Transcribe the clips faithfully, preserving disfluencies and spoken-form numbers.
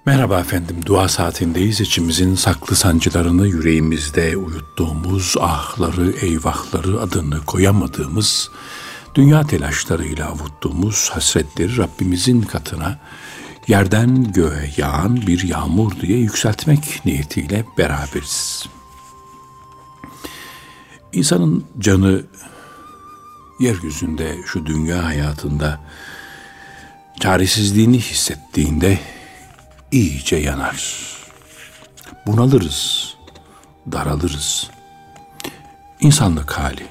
Merhaba efendim, dua saatindeyiz. İçimizin saklı sancılarını yüreğimizde uyuttuğumuz, ahları, eyvahları adını koyamadığımız, dünya telaşlarıyla avuttuğumuz hasretleri Rabbimizin katına yerden göğe yağan bir yağmur diye yükseltmek niyetiyle beraberiz. İnsanın canı yeryüzünde, şu dünya hayatında çaresizliğini hissettiğinde iyice yanar. Bunalırız, daralırız. İnsanlık hali.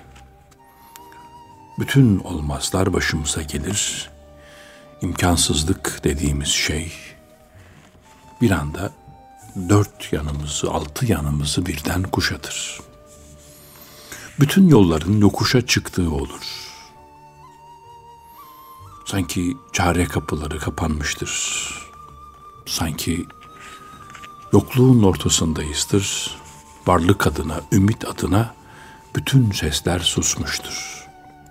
Bütün olmazlar başımıza gelir. İmkansızlık dediğimiz şey bir anda dört yanımızı, altı yanımızı birden kuşatır. Bütün yolların yokuşa çıktığı olur. Sanki çare kapıları kapanmıştır. Sanki yokluğun ortasındayızdır. Varlık adına, ümit adına bütün sesler susmuştur.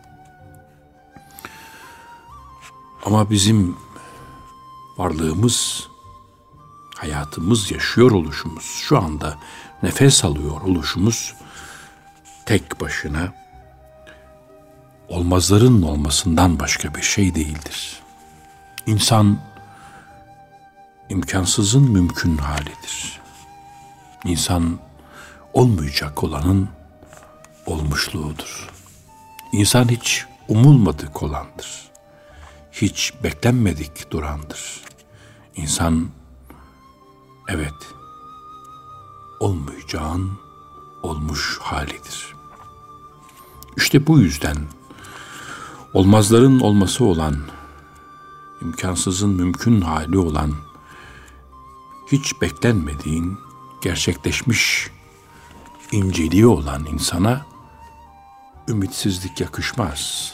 Ama bizim varlığımız, hayatımız, yaşıyor oluşumuz, şu anda nefes alıyor oluşumuz tek başına olmazların olmasından başka bir şey değildir. İnsan imkansızın mümkün halidir. İnsan olmayacak olanın olmuşluğudur. İnsan hiç umulmadık olandır. Hiç beklenmedik durandır. İnsan, evet, olmayacağın olmuş halidir. İşte bu yüzden olmazların olması olan, imkansızın mümkün hali olan, hiç beklenmediğin, gerçekleşmiş inceliği olan insana ümitsizlik yakışmaz.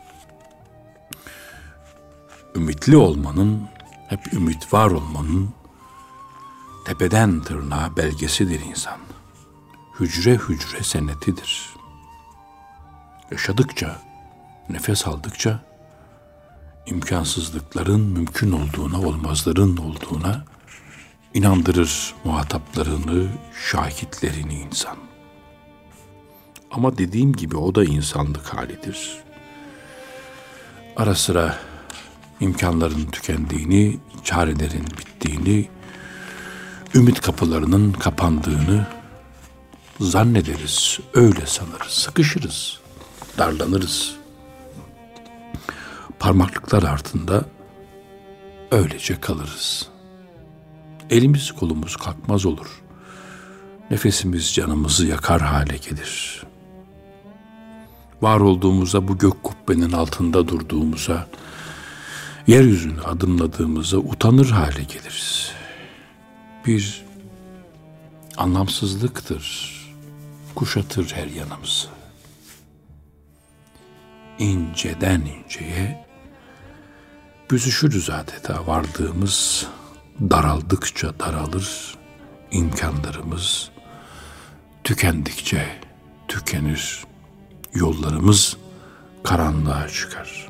Ümitli olmanın, hep ümit var olmanın tepeden tırnağa belgesidir insan. Hücre hücre senetidir. Yaşadıkça, nefes aldıkça imkansızlıkların mümkün olduğuna, olmazların olduğuna inandırır muhataplarını, şahitlerini insan. Ama dediğim gibi o da insanlık halidir. Ara sıra imkanların tükendiğini, çarelerin bittiğini, ümit kapılarının kapandığını zannederiz, öyle sanırız, sıkışırız, darlanırız. Parmaklıklar altında öylece kalırız. Elimiz kolumuz kalkmaz olur. Nefesimiz canımızı yakar hale gelir. Var olduğumuza, bu gök kubbenin altında durduğumuza, yeryüzünü adımladığımıza utanır hale geliriz. Bir anlamsızlıktır, kuşatır her yanımızı. İnceden inceye büzüşürüz adeta, vardığımız daraldıkça daralır, imkanlarımız tükendikçe tükenir, yollarımız karanlığa çıkar.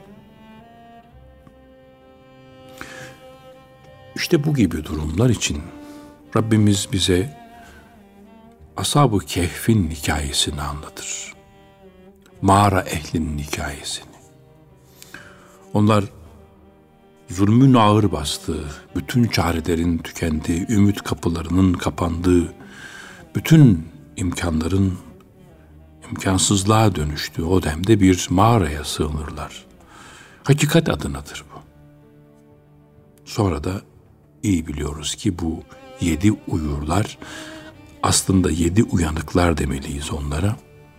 İşte bu gibi durumlar için Rabbimiz bize Ashab-ı Kehf'in hikayesini anlatır. Mağara ehlinin hikayesini. Onlar zulmün ağır bastığı, bütün çarelerin tükendiği, ümit kapılarının kapandığı, bütün imkanların imkansızlığa dönüştüğü o demde bir mağaraya sığınırlar. Hakikat adınadır bu. Sonra da iyi biliyoruz ki bu yedi uyurlar, aslında yedi uyanıklar demeliyiz onlara.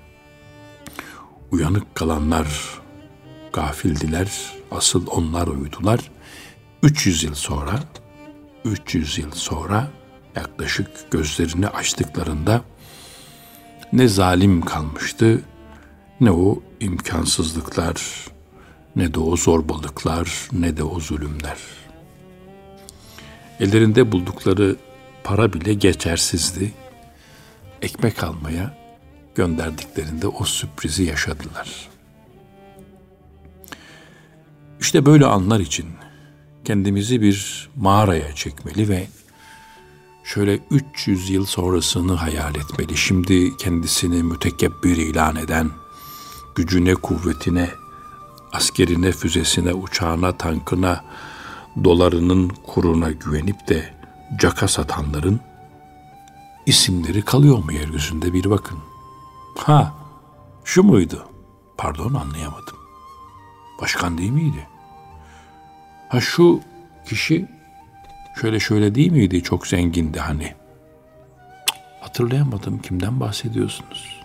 Uyanık kalanlar gafildiler, asıl onlar uyudular. üç yüz yıl sonra, üç yüz yıl sonra yaklaşık gözlerini açtıklarında ne zalim kalmıştı, ne o imkansızlıklar, ne de o zorbalıklar, ne de o zulümler. Ellerinde buldukları para bile geçersizdi. Ekmek almaya gönderdiklerinde o sürprizi yaşadılar. İşte böyle anlar için kendimizi bir mağaraya çekmeli ve şöyle üç yüz yıl sonrasını hayal etmeli. Şimdi kendisini mütekebbir ilan eden, gücüne, kuvvetine, askerine, füzesine, uçağına, tankına, dolarının kuruna güvenip de caka satanların isimleri kalıyor mu yeryüzünde, bir bakın. Ha, şu muydu? Pardon, anlayamadım. Başkan değil miydi? Ha, şu kişi şöyle şöyle değil miydi? Çok zengindi hani. Cık, hatırlayamadım. Kimden bahsediyorsunuz?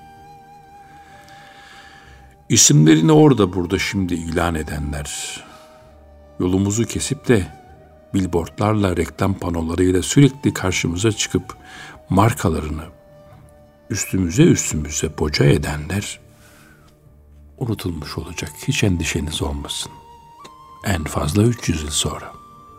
İsimlerini orada burada şimdi ilan edenler, yolumuzu kesip de billboardlarla, reklam panolarıyla sürekli karşımıza çıkıp markalarını üstümüze üstümüze boca edenler unutulmuş olacak. Hiç endişeniz olmasın. En fazla üç yüz yıl sonra.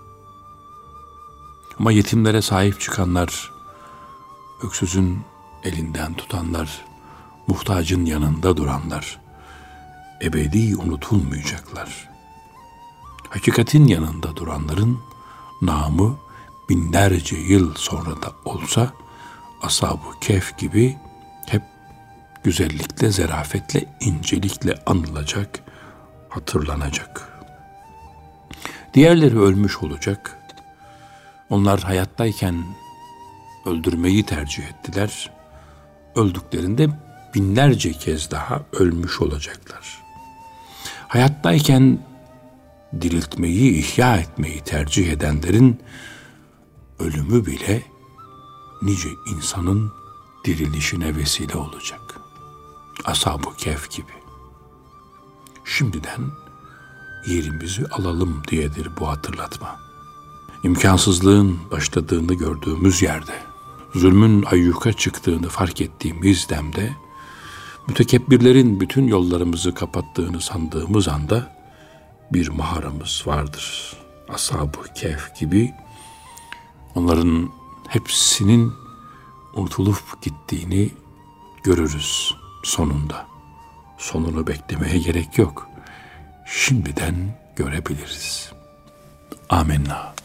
Ama yetimlere sahip çıkanlar, öksüzün elinden tutanlar, muhtacın yanında duranlar ebedi unutulmayacaklar. Hakikatin yanında duranların namı binlerce yıl sonra da olsa Ashab-ı Kehf gibi hep güzellikle, zerafetle, incelikle anılacak, hatırlanacak. Diğerleri ölmüş olacak. Onlar hayattayken öldürmeyi tercih ettiler. Öldüklerinde binlerce kez daha ölmüş olacaklar. Hayattayken diriltmeyi, ihya etmeyi tercih edenlerin ölümü bile nice insanın dirilişine vesile olacak. Ashab-ı Kehf gibi. Şimdiden yerimizi alalım diyedir bu hatırlatma. İmkansızlığın başladığını gördüğümüz yerde, zulmün ayyuka çıktığını fark ettiğimiz demde, mütekebbirlerin bütün yollarımızı kapattığını sandığımız anda bir mağaramız vardır. Ashab-ı Kehf gibi onların hepsinin unutulup gittiğini görürüz sonunda. Sonunu beklemeye gerek yok. Şimdiden görebiliriz. Amenna.